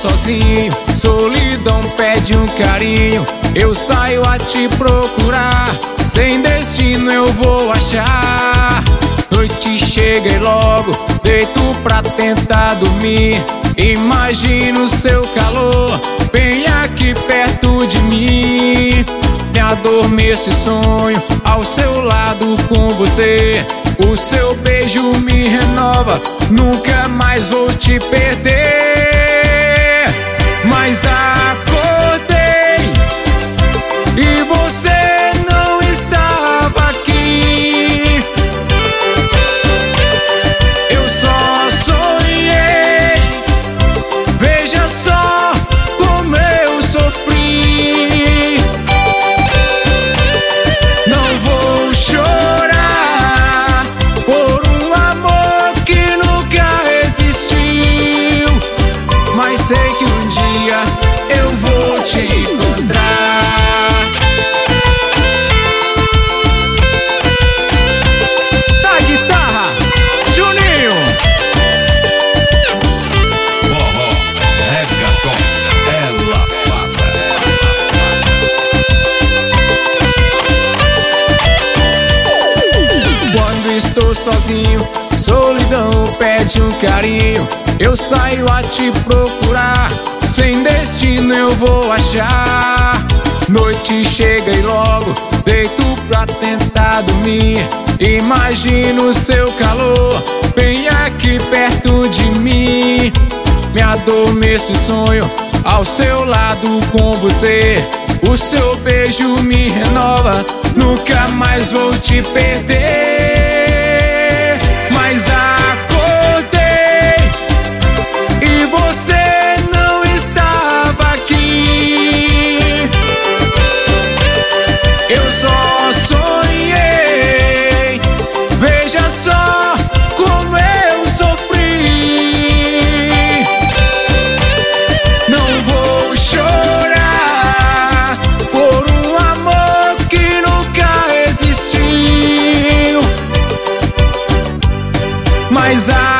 sozinho, solidão pede um carinho. Eu saio a te procurar, sem destino eu vou achar. Noite chega e logo deito pra tentar dormir. Imagino seu calor bem aqui perto de mim. Me adormeço e sonho ao seu lado com você. O seu beijo me renova, nunca mais vou te perder. Mas acordei e você não estava aqui. Eu só sonhei, veja só como eu sofri. Não vou chorar por um amor que nunca existiu, mas sei que um dia eu vou te encontrar. Na guitarra, Juninho. Forró, reggaeton, ela fala. Quando estou sozinho, solidão pede um carinho. Eu saio a te procurar, sem destino eu vou achar. Noite chega e logo deito pra tentar dormir. Imagino seu calor bem aqui perto de mim. Me adormeço e sonho ao seu lado com você. O seu beijo me renova, nunca mais vou te perder. Mas acordei e você não estava aqui. Eu só sonhei, veja só como eu sofri. Não vou chorar por um amor que nunca existiu, mas